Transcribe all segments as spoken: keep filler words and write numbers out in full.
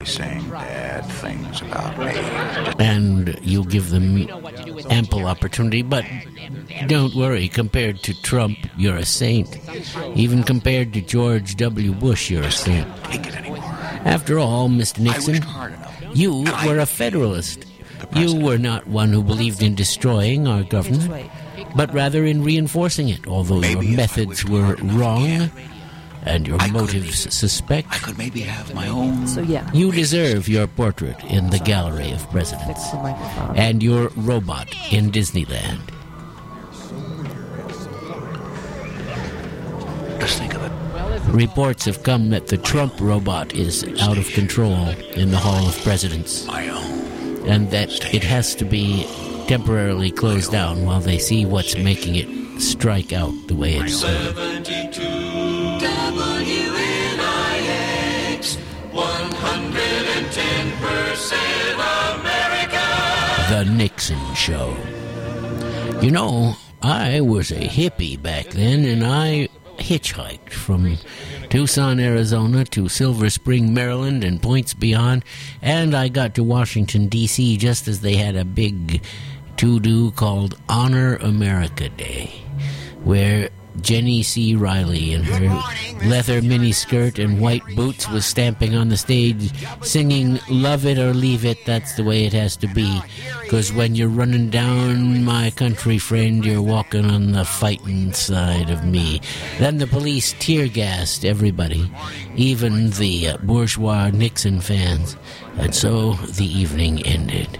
saying bad things about me. And you give them ample opportunity, but don't worry, compared to Trump, you're a saint. Even compared to George W. Bush, you're a saint. Take it anymore. After all, Mister Nixon, I worked hard enough. you were a Federalist. You were not one who believed in destroying our government, but rather in reinforcing it, although your methods were wrong and your motives suspect. I could maybe have my own. So yeah. You deserve your portrait in the Gallery of Presidents and your robot in Disneyland. Just think of it. Reports have come that the Trump robot is out of control in the Hall of Presidents, My own. and that it has to be temporarily closed down while they see what's making it strike out the way it's doing. seventy-two W N I X, one hundred ten percent America. The Nixon Show. You know, I was a hippie back then, and I hitchhiked from Tucson, Arizona to Silver Spring, Maryland, and points beyond, and I got to Washington, D C just as they had a big to-do called Honor America Day, where Jenny C. Riley in her leather miniskirt and white boots was stamping on the stage singing "Love It or Leave It, That's the Way It Has to Be, because when you're running down my country, friend, you're walking on the fighting side of me." Then the police tear-gassed everybody, even the uh, bourgeois Nixon fans, and so the evening ended.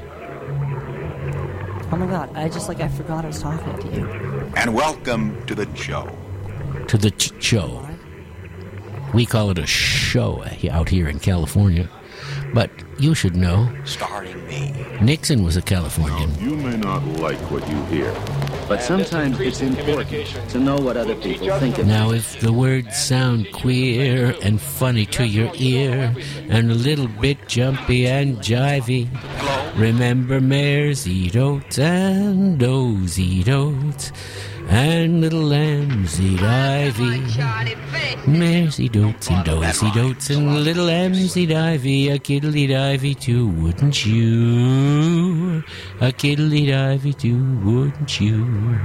Oh my God, I just like I forgot I was talking to you. And welcome to the show. To the ch- show. We call it a show out here in California. But you should know, Starting me. Nixon was a Californian. You may not like what you hear. But sometimes it's important to know what other people think of Now, if the words sound queer and funny to your ear, and a little bit jumpy and jivey, remember mares eat oats and does eat oats, and little lambs eat ivy. Mares eat oats and does eat oats, and little lambs eat ivy. A kid'll eat ivy too, wouldn't you? A kid'll eat ivy too, wouldn't you?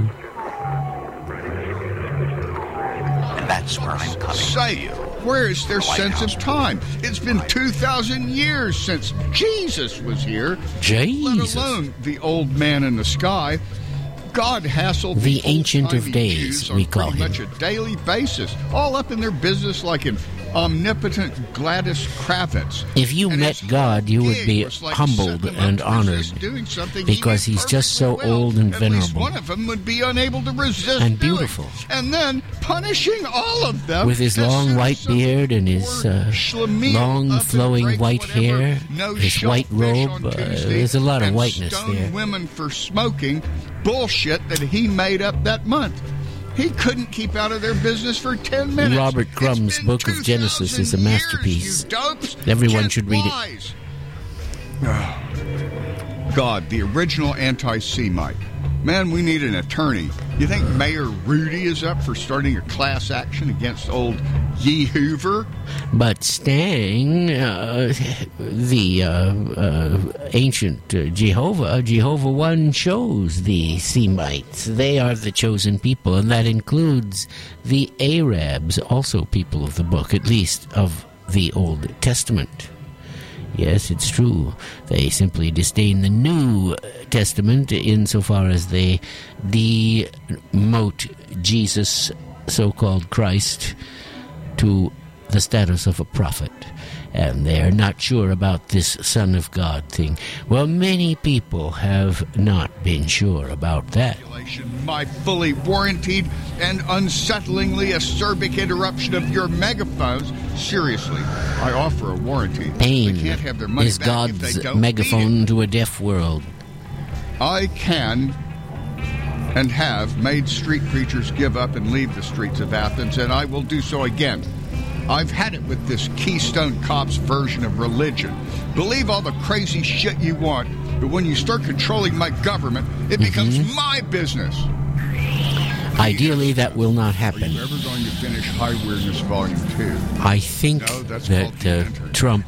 And that's where I'm coming. Say, where is their sense of time? It's been two thousand years since Jesus was here. Jesus. Let alone the old man in the sky. God hassled The the Ancient of old-timey Days, Jews on we call pretty him. much a daily basis, all up in their business like an omnipotent Gladys Kravitz. If you And met his God, you would gig be was like humbled setting them and up to resist honored doing something he because did he's just so perfectly well. old and At least venerable one of them would be unable to resist and doing. beautiful. And then punishing all of them with his as long soon white as some beard and his poor uh, schlemiel long up and flowing breaks white whatever hair, no his white shellfish robe. on Uh, Tuesday there's a lot of and whiteness stone there. women for smoking bullshit that he made up that month. He couldn't keep out of their business for ten minutes. Robert It's Crumb's been Book of Genesis is a two thousand masterpiece. years, you dopes. Everyone Get should read it. wise. God, the original anti-Semite. Man, we need an attorney. You think Mayor Rudy is up for starting a class action against old Yee Hoover? But Stang, uh, the uh, uh, ancient uh, Jehovah, Jehovah One chose the Semites. They are the chosen people, and that includes the Arabs, also people of the book, at least of the Old Testament. Yes, it's true. They simply disdain the New Testament insofar as they demote Jesus, so-called Christ, to the status of a prophet. And they're not sure about this Son of God thing. Well, many people have not been sure about that. My fully warranted and unsettlingly acerbic interruption of your megaphones. Seriously, I offer a warranty. Pain They can't have their money is back if they God's don't megaphone to a deaf world. I can and have made street preachers give up and leave the streets of Athens, and I will do so again. I've had it with this Keystone Cops version of religion. Believe all the crazy shit you want, but when you start controlling my government, it becomes Mm-hmm. my business. Ideally, that will not Are happen. you ever going to finish High Weirdness Volume two? I think No, that's that called uh, Enter. Trump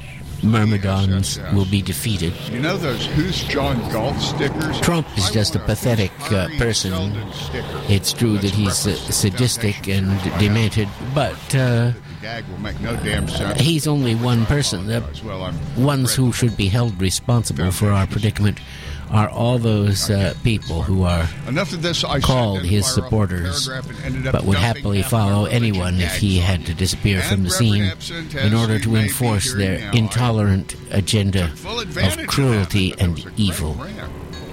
myrmidons will be defeated. You know those Who's John Galt stickers? Trump is I just a want pathetic uh, Harvey person. Sheldon sticker. It's true that Let's he's uh, represent sadistic and temptation. demented, but uh, The gag will make no damn sense. he's only one person. The Well, I'm ones who should be held responsible for our predicament are all those uh, people who are Enough of this. I called sent his Enquirer off the supporters, paragraph and ended up but would dumping happily half follow our religion anyone if gags he on had to disappear And from the Reverend scene Absent, in as order you to may be enforce hearing their now, I intolerant agenda full advantage of cruelty that. That and was a great evil. rant.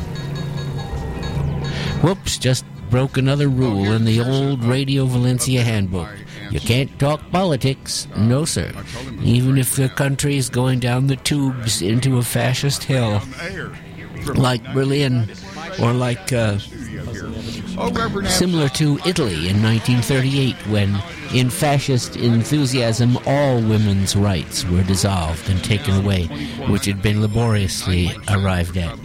Whoops, just broke another rule here- in the here's old a- Radio Valencia a- handbook. my You answer. can't talk politics. No, sir. I told him it was Even great if the rant. country is going down the tubes into a fascist hell, On air. From like Berlin, or like uh, studio here. Oh, Reverend similar to Italy in nineteen thirty-eight, when, in fascist enthusiasm, all women's rights were dissolved and taken away, which had been laboriously arrived at.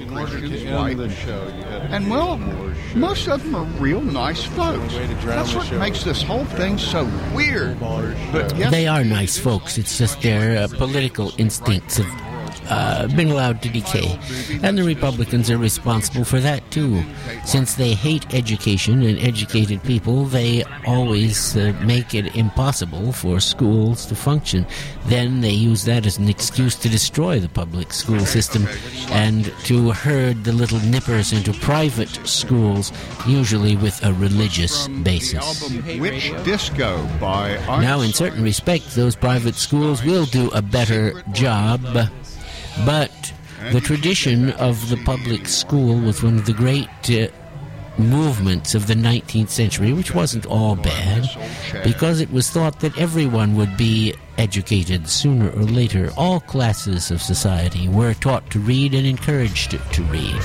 And well, most of them are real nice folks. That's what makes this whole thing so weird. But yes, They are nice folks. It's just their uh, political instincts have uh, been allowed to decay. And the Republicans are responsible for that, too. Since they hate education and educated people, they always uh, make it impossible for schools to function. Then they use that as an excuse to destroy the public school system and to herd the little nippers into private schools, usually with a religious from basis. the album Witch Disco by Now, in certain respects, those private schools will do a better job, but the tradition of the public school was one of the great uh, movements of the nineteenth century, which wasn't all bad, because it was thought that everyone would be educated sooner or later. All classes of society were taught to read and encouraged to read.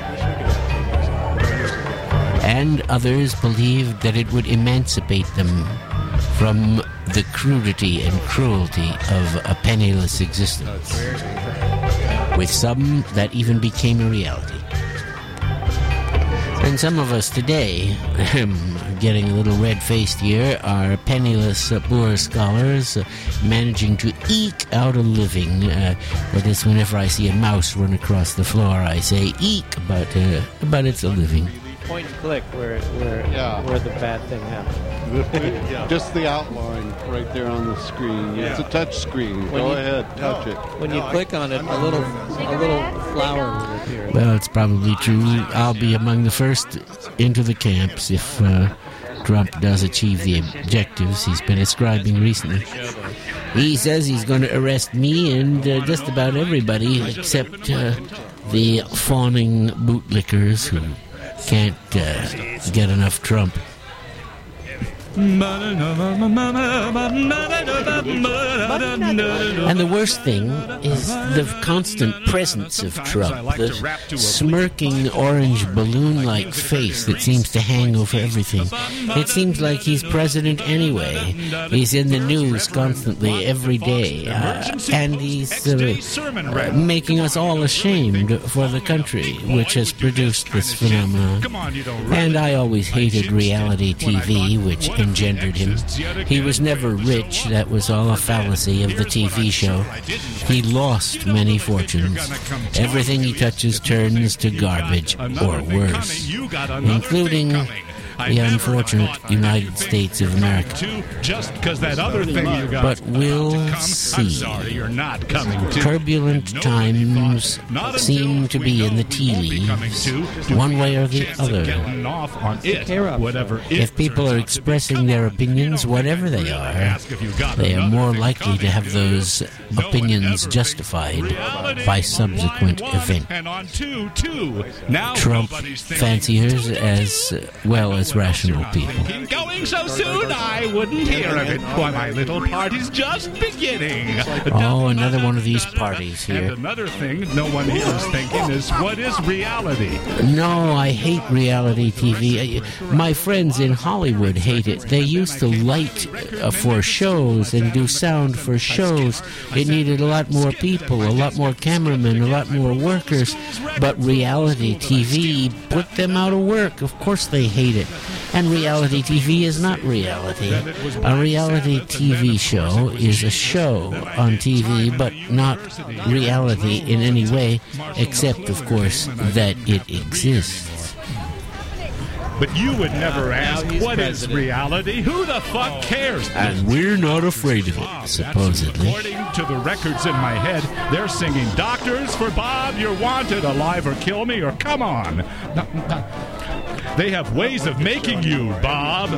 And others believed that it would emancipate them from the crudity and cruelty of a penniless existence. With some, that even became a reality. And some of us today, getting a little red-faced here, are penniless uh, poor scholars uh, managing to eke out a living. Uh, that is, whenever I see a mouse run across the floor, I say eke, but uh, but it's a living. Point and click where where Yeah. where the bad thing happened. Just the outline right there on the screen. It's a touch screen. When Go you- ahead, touch it. When you click on it, a little a little flower will appear. Well, it's probably true. I'll be among the first into the camps if uh, Trump does achieve the objectives he's been ascribing recently. He says he's going to arrest me and uh, just about everybody except uh, the fawning bootlickers who can't uh, get enough Trump. And the worst thing is the constant presence of Trump, the smirking orange balloon-like face that seems to hang over everything. It seems like he's president anyway. He's in the news constantly, every day, uh, and he's uh, uh, making us all ashamed for the country, which has produced this phenomenon. And I always hated reality T V, which engendered him. He was never rich. That was all a fallacy of the T V show. He lost many fortunes. Everything he touches turns to garbage, or worse, including the unfortunate United States of America. Just because that other thing you got. But we'll I'm see. sorry, you're not coming to. Turbulent times seem to be in the tea leaves, one way or the other. Getting off on it, whatever it If people turns are out to be. expressing their opinions, whatever they are, Ask if you got they are another more thing likely to coming have to. those No one opinions ever justified Reality by on subsequent line one event. And on two, two. Now Trump nobody's thinking fanciers as well as rational people. thinking, going so soon, I wouldn't hear of it. Why, my little party's just beginning. Oh, another one of these parties here. And another thing no one here is thinking is, what is reality? No, I hate reality T V. I- My friends in Hollywood hate it. They used to light uh, for shows and do sound for shows. It needed a lot more people, a lot more cameramen, a lot more workers. But reality T V put them out of work. Of course they hate it. And reality T V is not reality. A reality T V show is a show on T V, but not reality in any way, except, of course, that it exists. But you would never ask, what is reality? Who the fuck cares? And we're not afraid of it, supposedly. According to the records in my head, they're singing, doctors for Bob, you're wanted, alive or kill me, or come on. They have ways of making you, Bob.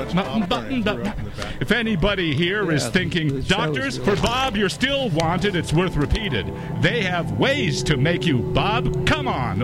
If anybody here is thinking, doctors, for Bob, you're still wanted, it's worth repeated. They have ways to make you, Bob. Come on.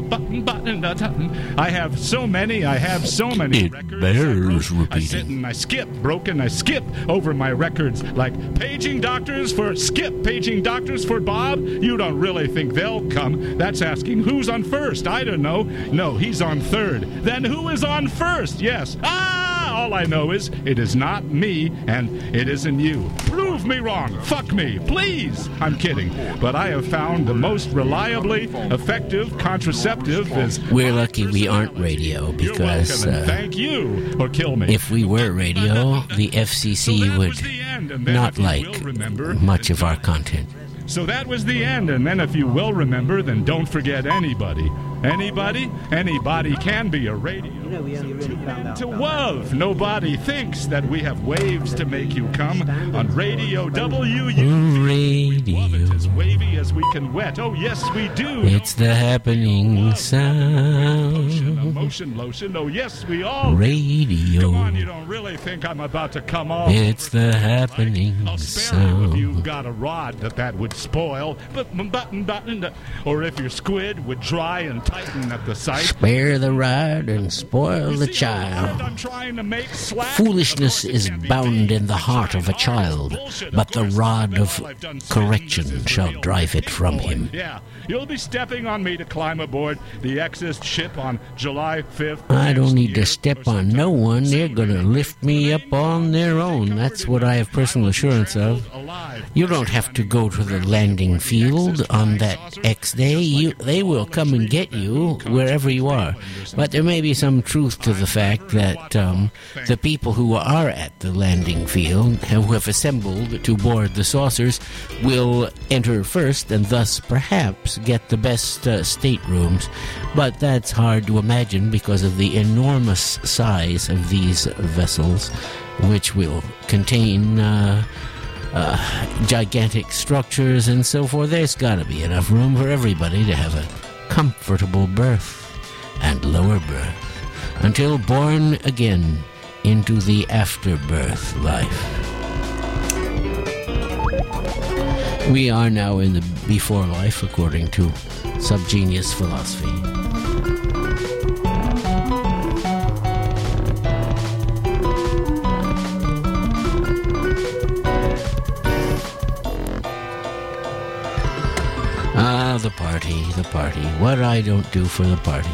I have so many, I have so many it records. bears repeating. I sit and I skip, broken, I skip over my records, like paging doctors for skip, paging doctors for Bob. You don't really think they'll come. That's asking who's on first. I don't know. No, he's on third. Then who is on first? Yes. Ah! All I know is it is not me and it isn't you. Prove me wrong. Fuck me. Please. I'm kidding. But I have found the most reliably effective contraceptive is... We're lucky we aren't radio because You're welcome, and uh, thank you or kill me. if we were radio, the F C C So that would was the end, and then not if you like will remember- much of our content. So that was the end, and then if you will remember, then don't forget anybody. Anybody? Anybody can be a radio. You know, we only really found out. To love. Nobody thinks that we have waves to make you come on Radio W U. Radio. Love it as wavy as we can wet. Oh, yes, we do. It's the happening Lotion, sound. emotion, lotion. Oh, yes, we all. Radio. Come on, you don't really think I'm about to come off. It's the happening I'll spare you if you've sound. got a rod that that would spoil. But button, button, or if your squid would dry and tighten at the sight. Spare the rod and spoil You the see, child. I'm trying to make slack. Foolishness Of course it is can't be bound made. in the heart of a child, Bullshit, of but the course. rod of Well, I've done sins. correction This is shall real. drive it from Boy, him. Yeah, you'll be stepping on me to climb aboard the Exist ship on July fifth. I don't next need year, to step or on no sometime one. They're soon. going to lift me up on their own. That's what I have personal assurance of. You don't have to go to the landing field on that X day. You, they will come and get you wherever you are. But there may be some truth to the fact that um, the people who are at the landing field, who have assembled to board the saucers, will enter first and thus perhaps get the best uh, staterooms. But that's hard to imagine because of the enormous size of these vessels, which will contain uh, uh, gigantic structures and so forth. There's got to be enough room for everybody to have a comfortable berth and lower berth until born again into the afterbirth life. We are now in the before life, according to Subgenius philosophy. Ah, the party, the party. What I don't do for the party.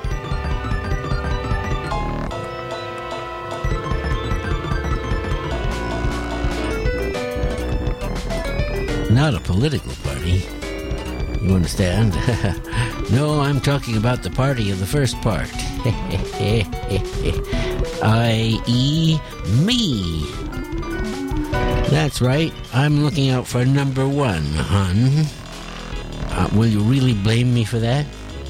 Not a political party. You understand? No, I'm talking about the party of the first part. that is me. That's right. I'm looking out for number one, hon. Uh, will you really blame me for that?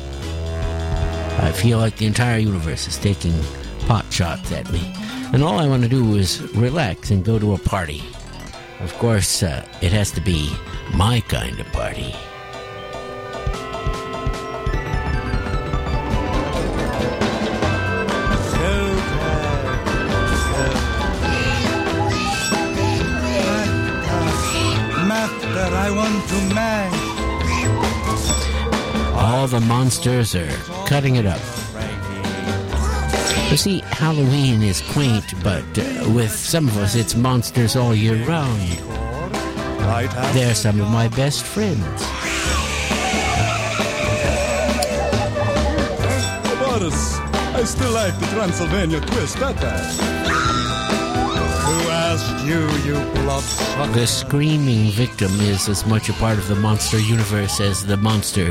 I feel like the entire universe is taking pot shots at me. And all I want to do is relax and go to a party. Of course, uh, it has to be my kind of party. Master, I want to mash. All the monsters are cutting it up. You see, Halloween is quaint, but uh, with some of us, it's monsters all year round. They're some of my best friends. Boris, I still like the Transylvania twist better. Who asked you, you bloodsucker? The screaming victim is as much a part of the monster universe as the monster.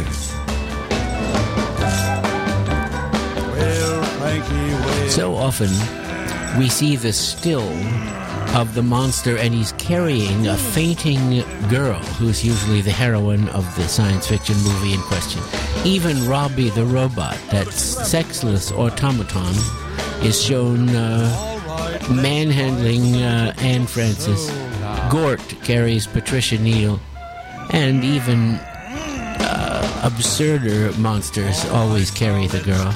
Well, Frankie, well. So often, we see the still of the monster, and he's carrying a fainting girl who's usually the heroine of the science fiction movie in question. Even Robbie the robot, that sexless automaton, is shown uh, manhandling uh, Anne Francis. Gort carries Patricia Neal, and even uh, absurder monsters always carry the girl.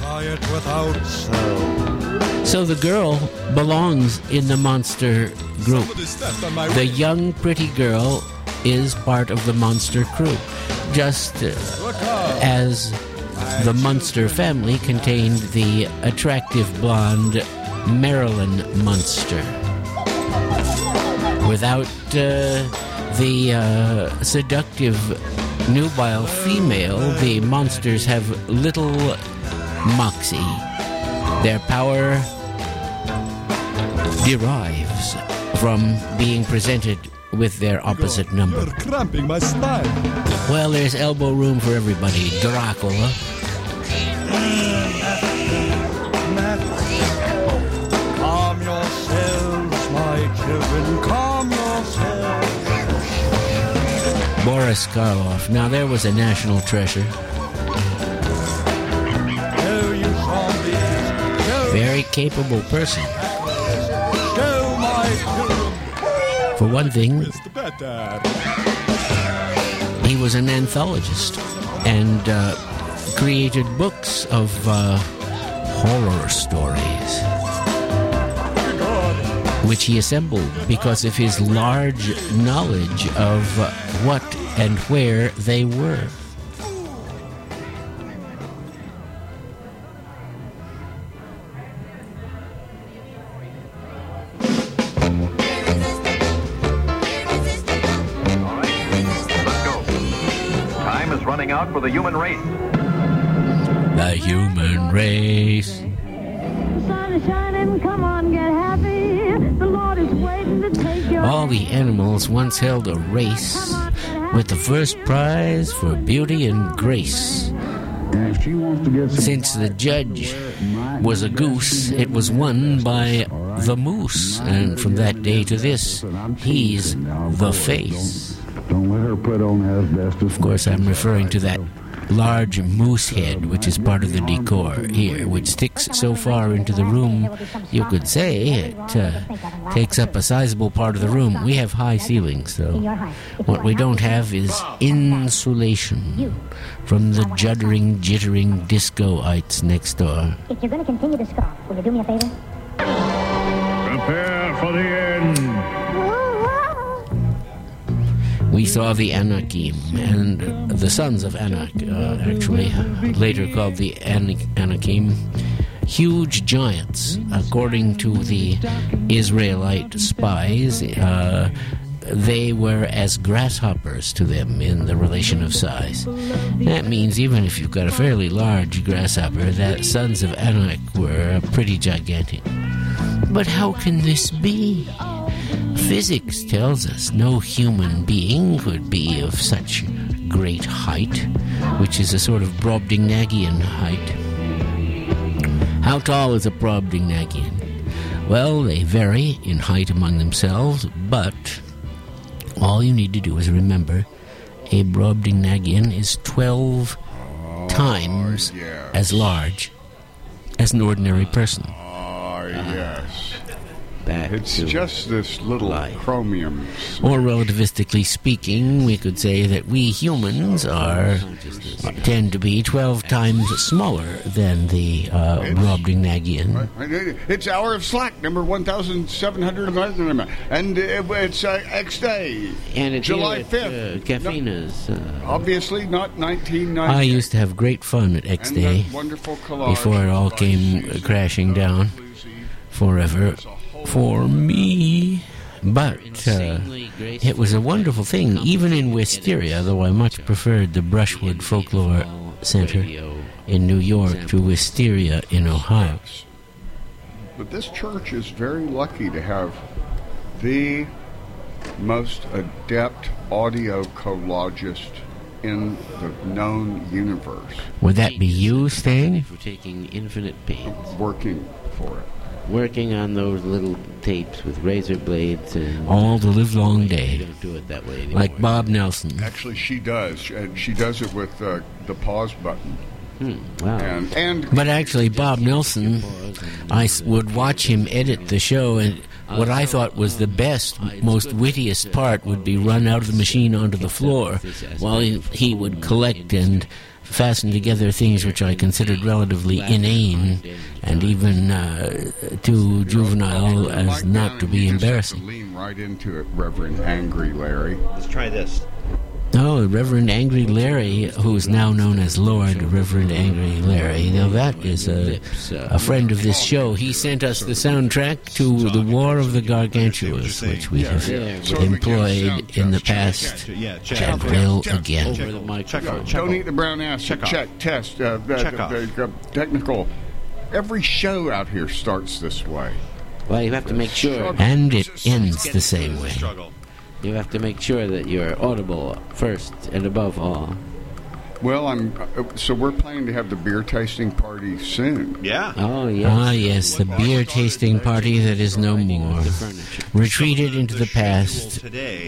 So the girl belongs in the monster group. The young, pretty girl is part of the monster crew, just uh, as the Munster family contained the attractive blonde Marilyn Munster. Without uh, the uh, seductive nubile female, the monsters have little moxie. Their power derives from being presented with their opposite number. You're cramping my style. Well, there's elbow room for everybody. Dracula. Calm yourselves, my children, calm yourselves. Boris Karloff. Now, there was a national treasure. Oh, you zombies. Go, Very capable person. go, my children. For one thing, Mister Better. he was an anthologist and uh, created books of uh, horror stories, which he assembled because of his large knowledge of uh, what and where they were. Out for the human race. The human race. The sun is shining, come on, get happy. The Lord is waiting to take your All the animals once held a race with the first prize for beauty and grace. Since the judge was a goose, it was won by the moose, and from that day to this, he's the face. Don't let her put on asbestos. Of course, I'm referring to that large moose head, which is part of the decor here, which sticks so far into the room, you could say it uh, takes up a sizable part of the room. We have high ceilings, so what we don't have is insulation from the juddering, jittering disco-ites next door. If you're going to continue to scoff, will you do me a favor? Prepare for the end. We saw the Anakim, and the sons of Anak, uh, actually, later called the An- Anakim, huge giants, according to the Israelite spies. Uh, they were as grasshoppers to them in the relation of size. That means even if you've got a fairly large grasshopper, the sons of Anak were pretty gigantic. But how can this be? Physics tells us no human being could be of such great height, which is a sort of Brobdingnagian height. How tall is a Brobdingnagian? Well, they vary in height among themselves, but all you need to do is remember a Brobdingnagian is twelve oh, times yes. as large as an ordinary person. Oh, yes. Back it's just this little life. Chromium. Or relativistically speaking, we could say that we humans are tend to be twelve times smaller than the uh, Brobdingnagian. It's Hour of Slack, number one thousand seven hundred, and it's uh, X Day, and it's July fifth. Uh, Caffeina's. Uh, obviously not nineteen ninety. I used to have great fun at X Day before it all came uh, crashing down forever. For me, but uh, it was a wonderful thing, even in Wisteria, though I much preferred the Brushwood Folklore Center in New York to Wisteria in Ohio. But this church is very lucky to have the most adept audio collagist in the known universe. Would that be you, Stan? For taking infinite pains. Working for it. working on those little tapes with razor blades and all the livelong day. They don't do it that way anymore. Like Bob Nelson. Actually, she does. And she does it with uh, the pause button. Hmm, wow. And, and but actually, Bob Nelson, I s- would watch him edit the show, and what I thought was the best, most wittiest part would be run out of the machine onto the floor while he, he would collect and fasten together things which I considered relatively inane and even uh, too juvenile as not to be embarrassing. Lean right into it, Reverend Angry Larry. Let's try this. Oh, Reverend Angry Larry, who's now known as Lord Reverend Angry Larry. Now that is a, a friend of this show. He sent us the soundtrack to The War of the Gargantuas, which we have employed in the past and will again. Don't eat the brown ass. Check, check test. Uh, the, the, the, the technical. Every show out here starts this way. Well, you have to make sure. And it ends the same way. You have to make sure that you're audible first and above all. Well, I'm. Uh, so we're planning to have the beer tasting party soon. Yeah. Oh yes. Ah yes, the beer tasting party that is no more, retreated into the past,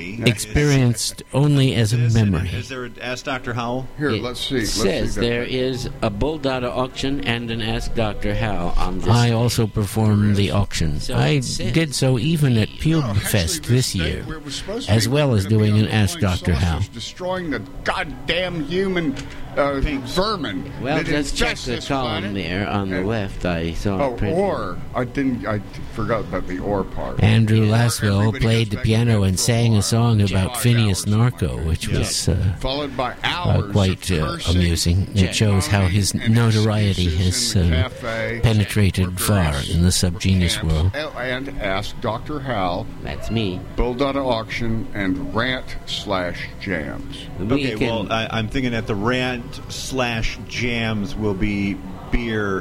experienced only as a memory. Is there an Ask Doctor Howell? Here, let's see. Let's says see there is a Bull Dada auction and an Ask Doctor How on this. I also performed the auction. So I did so even at Pube Fest this year, as well as doing an Ask Doctor How. Destroying the goddamn human uh, vermin. Well, that let's check infest the this column planet. there on the And- left. I saw Oh, it printed. or I didn't. I forgot about the or part. Andrew Laswell played the piano and sang a song about Phineas Narco, which was uh, Followed by uh, hours quite of uh, cursing, amusing. It shows how his notoriety has uh, penetrated far in the subgenus world. And ask Doctor Hal. That's me. Bull Dada auction and rant slash jams. Okay, well, I, I'm thinking that the rant slash jams will be beer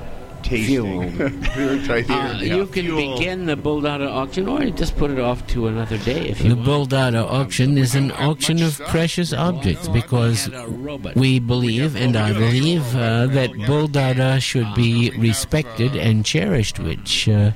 tasting. Beer tasting. Uh, you can begin the Bull Dada auction, or just put it off to another day if you The want. Bull Dada auction is an auction of precious objects because we believe, and I believe, uh, that Bull Dada should be respected and cherished, which uh,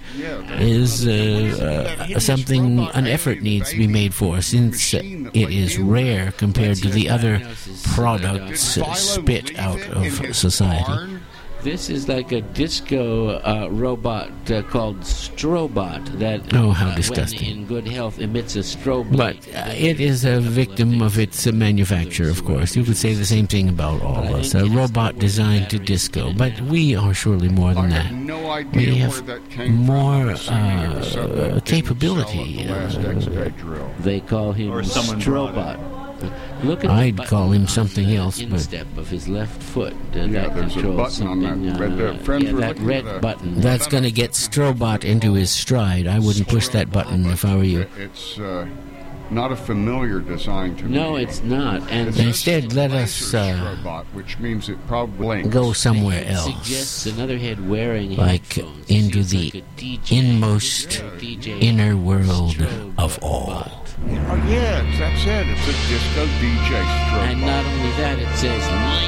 is uh, uh, something an effort needs to be made for, since it is rare compared to the other products uh, spit out of society. This is like a disco uh, robot uh, called Strobot that, Oh, how uh, disgusting. when in good health, emits a strobe But light. uh, it is a victim of its uh, manufacture, of course. You could say the same thing about all of us. A robot designed to disco. But we are surely more than that. No idea We where have that came more from. I'm assuming it was something that uh, didn't capability. sell at the last uh, X-Ray drill. They call him Or someone brought Strobot. Look at I'd the call button him on something the else, but- instep of his left foot. Uh, Yeah, that there's a controls button on that something, red- uh, uh, friends yeah, were that looking red at a- button. That's going to get Strobot into his stride. I wouldn't push that button if I were you. It's uh, not a familiar design to me. No, it's not. And It says Instead, let us uh, Strobot, which means it probably blinks. go somewhere it suggests else, another head wearing like headphones. into Seems the like a D J, inmost D J inner world Strobot. of all. Oh, yeah, that's it. It's a disco D J Strobot. And not only that, it says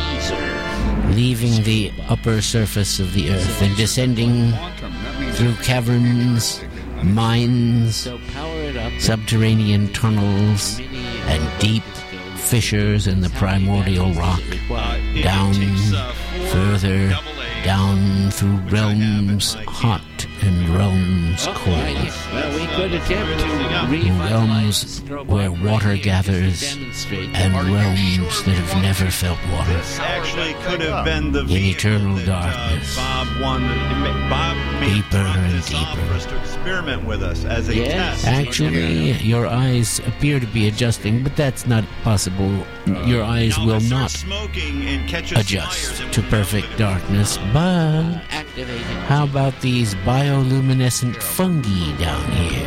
laser. Leaving the upper surface of the earth and descending through caverns, mines, So power it up. subterranean tunnels, and deep fissures in the primordial rock, down, further, down through realms hot and realms Oh, cold. right. Well, we could attempt to In revitalize realms Strobot where right water here to gathers demonstrate and that. realms that have never felt water. This actually could have been the In vehicle eternal that, darkness. Uh, Bob wanted. Bob made Deeper brought and this off deeper. for us to experiment with us as a Yes. test. Actually, your eyes appear to be adjusting, but that's not possible. Your eyes Now will let's start not smoking and catch us adjust fires. to perfect darkness. But Activated. how about these bioluminescent fungi down here?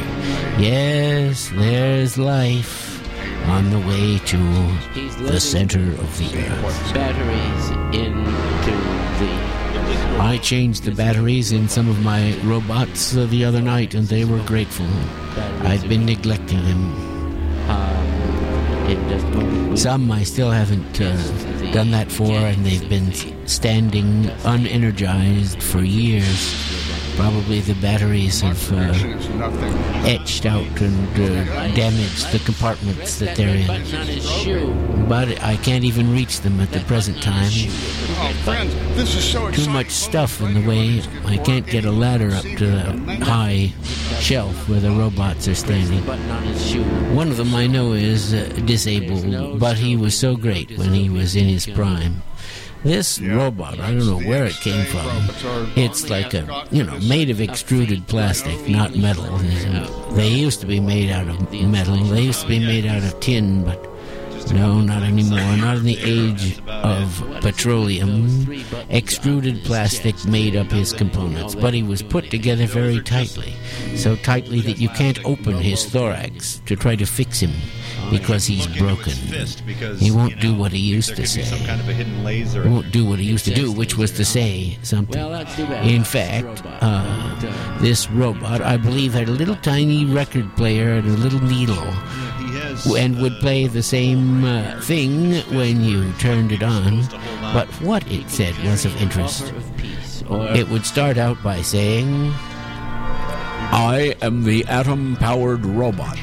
Yes, there's life on the way to He's the letting center of the earth. batteries into the. I changed the batteries in some of my robots uh, the other night, and they were grateful. I'd been neglecting them. Um, in just moments. Some I still haven't uh, done that for, and they've been standing unenergized for years. Probably the batteries have uh, It's nothing. etched out and uh, damaged the compartments that they're in. But I can't even reach them at the present time. Oh, friends, this is so Too exciting. much stuff in the way. I can't get a ladder up to the high shelf where the robots are standing. One of them I know is uh, disabled, but he was so great when he was in his prime. This robot, I don't know where it came from. It's like a, you know, made of extruded plastic, not metal. They used to be made out of metal. They used to be made out of tin, but no, not anymore. Not in the age of petroleum. Extruded plastic made up his components, but he was put together very tightly. So tightly that you can't open his thorax to try to fix him because he's broken. He won't do what he used to say. He won't do what he used to do, which was to say something. In fact, uh, this robot, I believe, had a little tiny record player and a little needle, and would play the same uh, thing when you turned it on. But what it said was of interest. It would start out by saying, I am the atom-powered robot.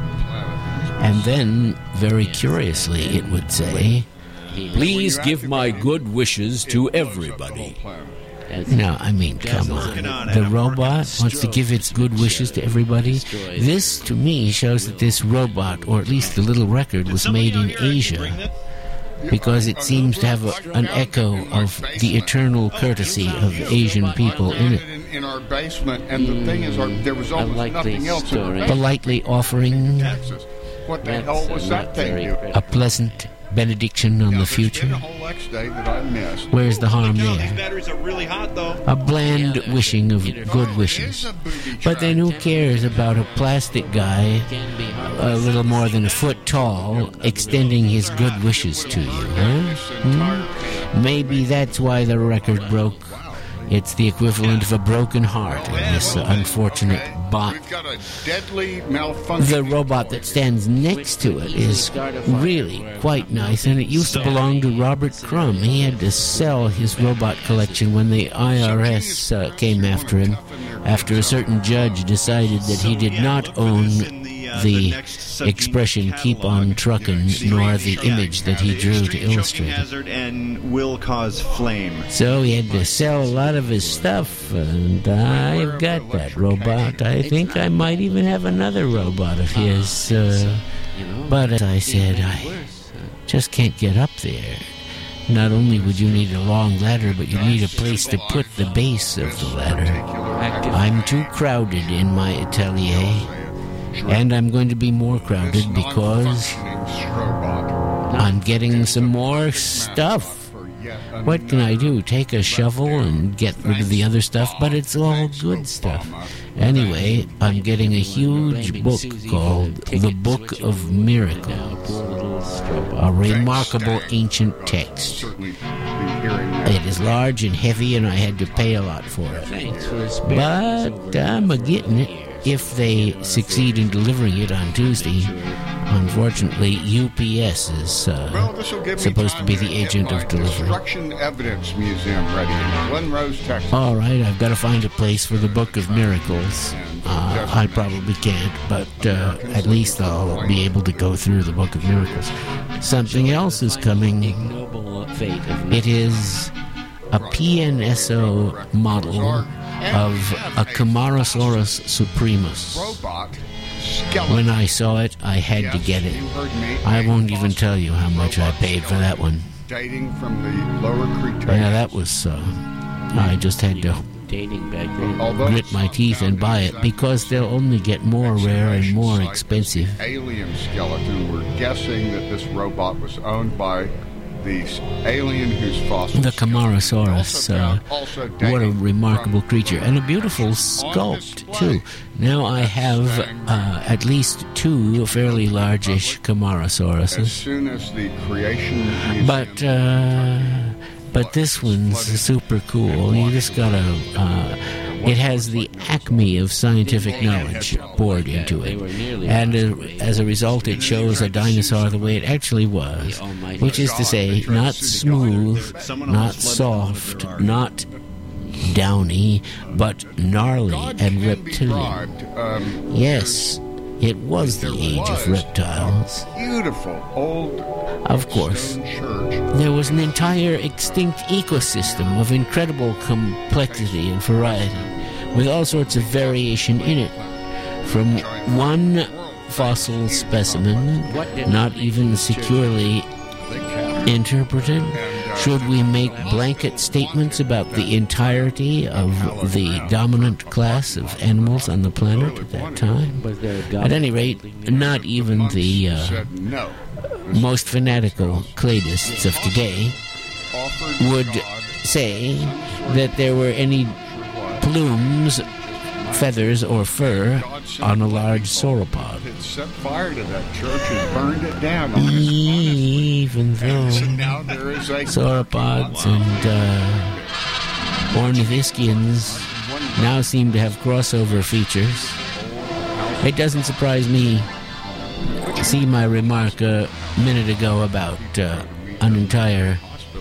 And then, very curiously, it would say, Please give my good wishes to everybody. No, I mean, come on. The robot wants to give its good wishes to everybody? This, to me, shows that this robot, or at least the little record, was made in Asia, because it seems to have a, an echo of the eternal courtesy of Asian people in it. In our basement, and the thing is, our, there was almost nothing else in our basement. Politely offering Texas. What the hell was that thing doing? a pleasant benediction on the future. The whole X day that I missed. Where's the harm These there? batteries are really hot, though. A bland wishing of good wishes. But then who cares about a plastic guy a little more than a foot tall extending his good wishes to you, huh? Hmm? Maybe that's why the record broke. It's the equivalent of a broken heart in this uh, unfortunate bot. We've got a deadly malfunction. The robot that stands next to it is really quite nice, and it used to belong to Robert Crumb. He had to sell his robot collection when the I R S uh, came after him, after a certain judge decided that he did not own the expression "keep on truckin'" nor the image that he drew to illustrate it. Hazard and will cause flame. So he had to sell a lot of his stuff, and I've got that robot. I think I might even have another robot of his. Uh, but as I said, I just can't get up there. Not only would you need a long ladder, but you need a place to put the base of the ladder. I'm too crowded in my atelier. And I'm going to be more crowded because I'm getting some more stuff. What can I do? Take a shovel and get rid of the other stuff? But it's all good stuff. Anyway, I'm getting a huge book called The Book of Miracles, a remarkable ancient text. It is large and heavy, and I had to pay a lot for it. But I'm a-getting it. If they succeed in delivering it on Tuesday. Unfortunately, U P S is uh, well, supposed to be the agent of delivery. Construction Evidence Museum ready in Glen Rose, Texas. All right, I've got to find a place for the Book of Miracles. Uh, I probably can't, but uh, at least I'll be able to go through the Book of Miracles. Something else is coming. It is a P N S O model of a Camarasaurus supremus. When I saw it, I had to get it. I won't even tell you how much I paid for that one. Dating from the Lower Cretaceous. Yeah, that was, uh, I just had to grit my teeth and buy it because they'll only get more rare and more expensive. Alien skeleton. We're guessing that this robot was owned by the alien whose fossil. The Camarasaurus. Uh, what a remarkable creature. And a beautiful sculpt, too. Now I have uh, at least two fairly largish Camarasauruses. As soon as the creation museum. But, uh, but this one's super cool. You just gotta. Uh, it has the acme of scientific knowledge poured into it. And uh, as a result, it shows a dinosaur the way it actually was. Which is to say, not smooth, not soft, not downy, but gnarly and reptilian. Um, Yes, it was the age of reptiles. Beautiful old Of course, church. there was an entire extinct ecosystem of incredible complexity and variety, with all sorts of variation in it. From one fossil specimen, not even securely interpreted, should we make blanket statements about the entirety of the dominant class of animals on the planet at that time? At any rate, not even the uh, most fanatical cladists of today would say that there were any plumes, feathers, or fur on a large sauropod. It set fire to that church and burned it down. Even though And now there is a sauropods and uh, ornithischians now seem to have crossover features, it doesn't surprise me to see my remark a minute ago about uh, an entire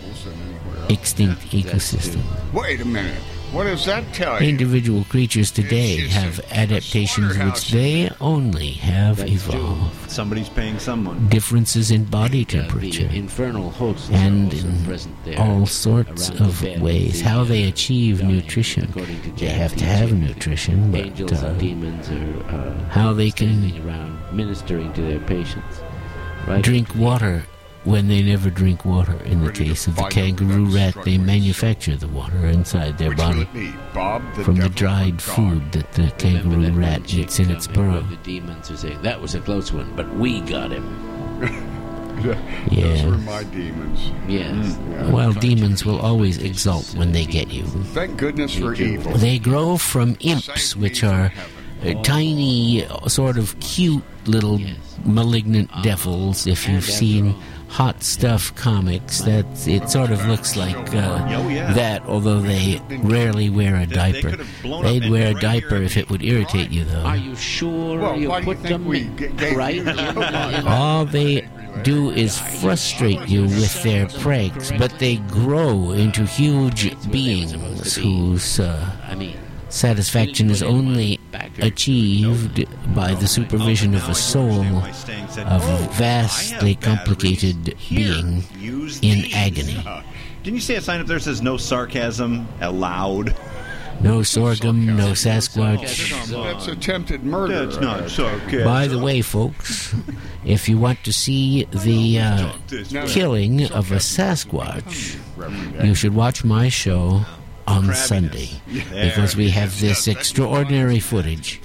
extinct ecosystem. Wait a minute. What does that tell you? Individual creatures today have adaptations which they only have evolved. Somebody's paying someone. Differences in body temperature infernal hosts and in all sorts of ways. How they achieve nutrition. They have to have nutrition, but Angels uh, and demons are uh, how they can standing around ministering to their patients. Right? drink water when they never drink water. In the case of the kangaroo rat, they manufacture the water inside their body from the dried food that the kangaroo rat eats in its burrow. The demons are saying, that was a close one, but we got him. Those were my demons. Yes. Mm. Well, demons will always exult when they get you. Thank goodness for evil. They grow from imps, which are uh, tiny, sort of cute little malignant devils. If you've seen Hot Stuff comics, that it sort of looks like uh, that, although they rarely wear a diaper. They'd wear a diaper if it would irritate you, though. Are you sure Well, you why do you put think them we g- gave right you in? All they do is frustrate you with their pranks, but they grow into huge beings whose uh, satisfaction is only achieved by the supervision of a soul of a vastly complicated being in agony. Didn't you see a sign up there that says no sarcasm allowed? No sorghum, no Sasquatch. That's attempted murder. That's not sarcasm. By the way, folks, if you want to see the uh, killing of a Sasquatch, you should watch my show on Sunday, because we have this extraordinary footage.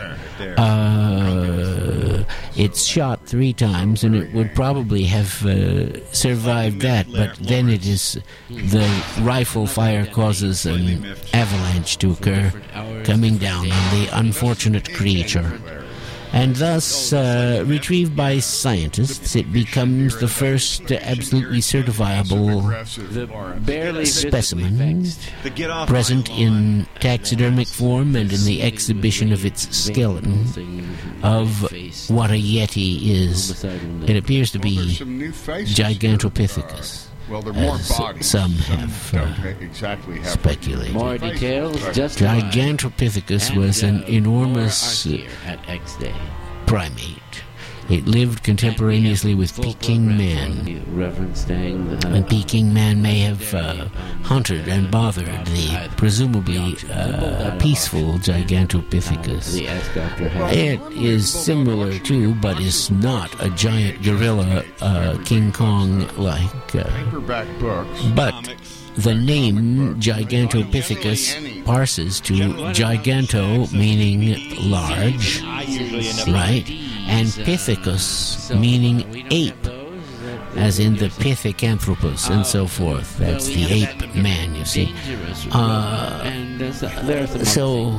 Uh, it's shot three times, and it would probably have uh, survived that, but then it is the rifle fire causes an avalanche to occur, coming down on the unfortunate creature. And thus, uh, retrieved by scientists, it becomes the first absolutely certifiable specimen present in taxidermic form and in the exhibition of its skeleton of what a yeti is. It appears to be Gigantopithecus. Well, there are more as bodies. some have uh, exactly have speculated. More details, just Gigantopithecus was an enormous uh, primate. It lived contemporaneously with Peking man. And Peking man may have uh, hunted and bothered the presumably uh, peaceful Gigantopithecus. It is similar to, but is not a giant gorilla, uh, King Kong-like. Uh, paperback books. but the name Gigantopithecus parses to giganto, meaning large, right? And Pithecus, meaning ape, as in the Pithecanthropus and so forth. That's the ape man, you see. Uh, so,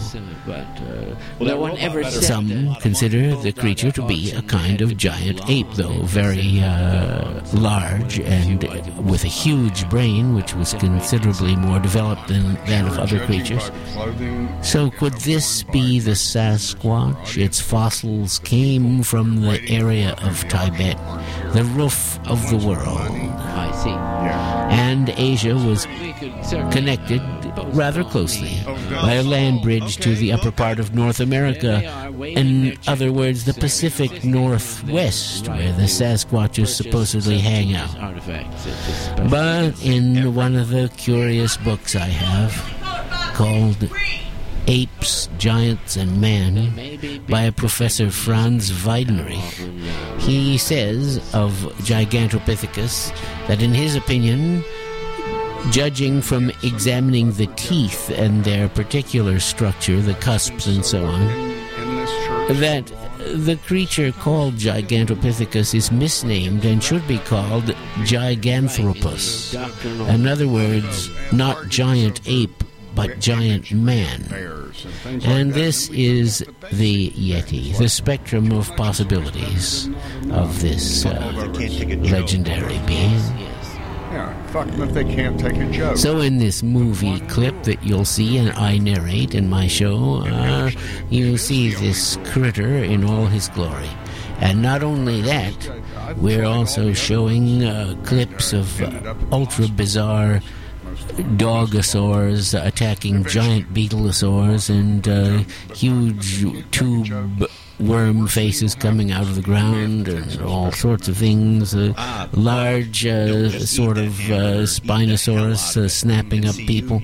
some consider the creature to be a kind of giant ape, though very uh, large and with a huge brain, which was considerably more developed than that of other creatures. So could this be the Sasquatch? Its fossils came from the area of Tibet, the roof of the world. I see. and Asia was connected rather closely by a land bridge to the upper part of North America. In other words, the Pacific Northwest, where the Sasquatches supposedly hang out. But in one of the curious books I have, called Apes, Giants, and Man, by a Professor Franz Weidenreich, he says of Gigantopithecus that in his opinion, judging from examining the teeth and their particular structure, the cusps and so on, that the creature called Gigantopithecus is misnamed and should be called Giganthropus. In other words, not giant ape, but giant man. And this is the Yeti, the spectrum of possibilities of this uh, legendary being. Yeah, fuck them if they can't take a joke. So in this movie clip that you'll see and I narrate in my show, uh, you see this critter in all his glory. And not only that, we're also showing uh, clips of uh, ultra-bizarre dogosaurs attacking giant beetleosaurs and uh, huge tube worm faces coming out of the ground and all sorts of things. Uh, large uh, sort of uh, Spinosaurus uh, snapping up people.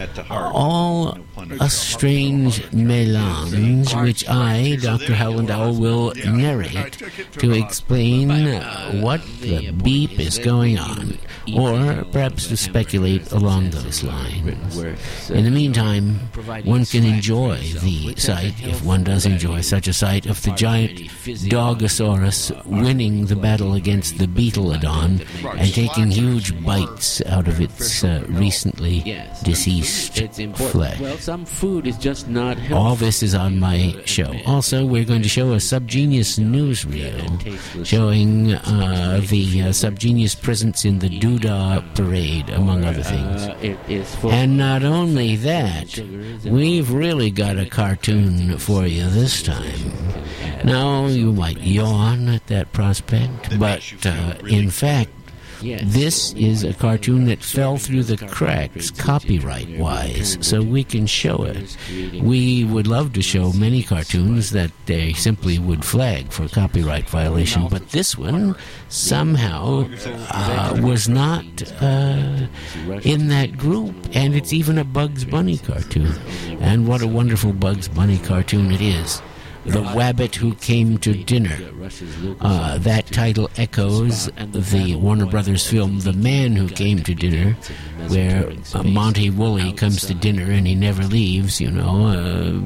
All a strange melange which I, Doctor Howland-Owl, will narrate to explain uh, what the beep is going on, or perhaps to speculate along those lines. In the meantime, one can enjoy the sight, if one does enjoy such a sight, of the giant Dogosaurus winning the battle against the Beetleodon and taking huge bites out of its uh, recently deceased flesh. Well, some food is just not healthy. All this is on my show. Also, we're going to show a Subgenius newsreel showing uh, the uh, Subgenius presence in the Doodah Parade, among other things. And not only that, we've really got a cartoon for you this time. Now, you might yawn at that prospect, but uh, in fact, this is a cartoon that fell through the cracks copyright-wise, so we can show it. We would love to show many cartoons that they simply would flag for copyright violation, but this one somehow uh, was not uh, in that group, and it's even a Bugs Bunny cartoon. And what a wonderful Bugs Bunny cartoon it is. The Wabbit Who Came to Dinner. Uh, that title echoes the Warner Brothers film The Man Who Came to Dinner, where uh, Monty Woolley comes to dinner and he never leaves, you know. Uh,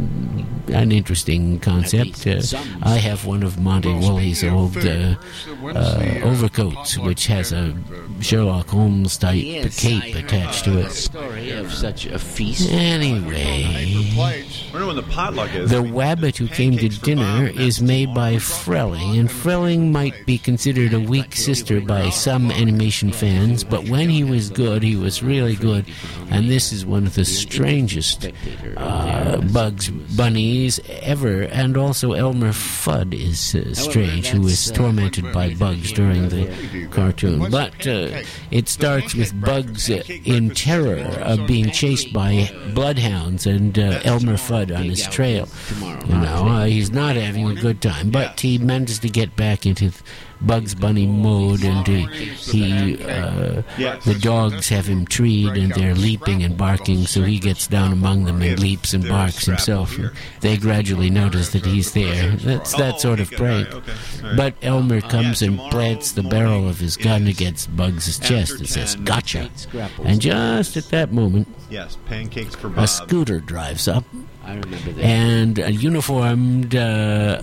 an interesting concept. Uh, I have one of Monty Woolley's old uh, uh, overcoats, which has a Sherlock Holmes type cape attached to it. Story of such a feast. Anyway, the potluck is. The Wabbit Who Came to Dinner is made by Frelling, and Frelling might be considered a weak sister by some animation fans, but when he was good, he was really good, and this is one of the strangest uh, Bugs Bunnies ever, and also Elmer Fudd is uh, strange, who is tormented by bugs during the cartoon. But uh, it starts with Bugs uh, in terror of being chased by bloodhounds and uh, Elmer Fudd on his trail. You know, uh, he's not having a good time, but he manages to get back into Bugs Bunny mode, and he, he uh, the dogs have him treed, and they're leaping and barking, so he gets down among them and leaps and barks himself. And they gradually notice that he's there. That's that sort of prank. But Elmer comes and plants the barrel of his gun against Bugs' chest and says, "Gotcha!" And just at that moment, yes, pancakes for Bob. A scooter drives up. I remember that. And a uniformed uh,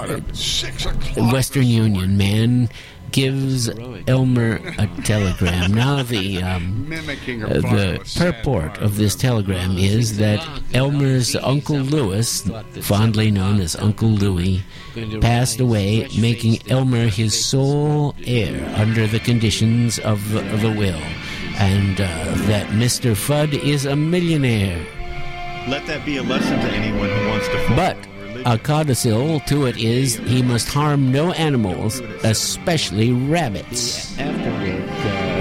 Western Union man gives Elmer a telegram. Now, the um, uh, the purport of this telegram is that Elmer's Uncle Lewis, fondly known as Uncle Louie, passed away, making Elmer his sole heir under the conditions of the, of the will, and uh, that Mister Fudd is a millionaire. Let that be a lesson to anyone who wants to follow But religion. a codicil to it is he must harm no animals, especially rabbits. Afterward, uh,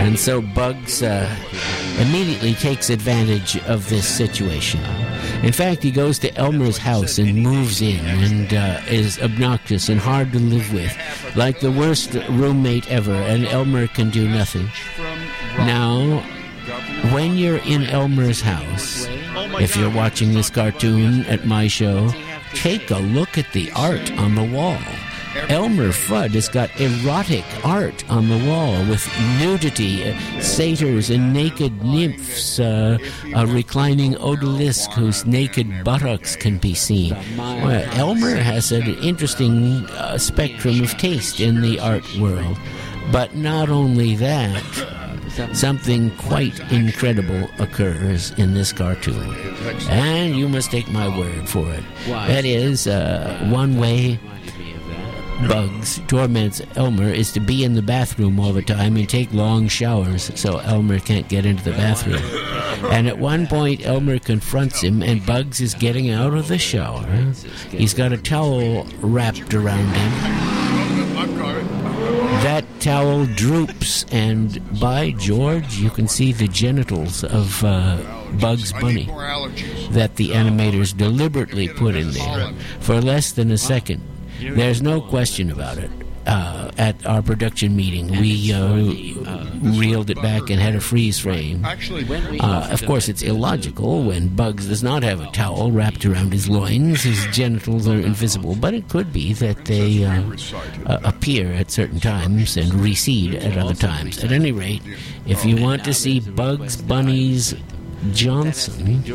And so Bugs uh, immediately takes advantage of this situation. In fact, he goes to Elmer's house and moves in and uh, is obnoxious and hard to live with, like the worst roommate ever, and Elmer can do nothing. Now, when you're in Elmer's house, if you're watching this cartoon at my show, take a look at the art on the wall. Elmer Fudd has got erotic art on the wall with nudity, uh, satyrs and naked nymphs, uh, a reclining odalisque whose naked buttocks can be seen. Well, Elmer has an interesting uh, spectrum of taste in the art world. But not only that, something quite incredible occurs in this cartoon. And you must take my word for it. That is, uh, one way Bugs torments Elmer is to be in the bathroom all the time and take long showers so Elmer can't get into the bathroom. And at one point, Elmer confronts him, and Bugs is getting out of the shower. He's got a towel wrapped around him. That towel droops, and by George, you can see the genitals of uh, Bugs Bunny that the animators deliberately put in there for less than a second. There's no question about it. Uh, at our production meeting, we uh, reeled it back and had a freeze frame. Uh, of course, it's illogical when Bugs does not have a towel wrapped around his loins. His genitals are invisible, but it could be that they uh, uh, appear at certain times and recede at other times. At any rate, if you want to see Bugs Bunny's Johnson,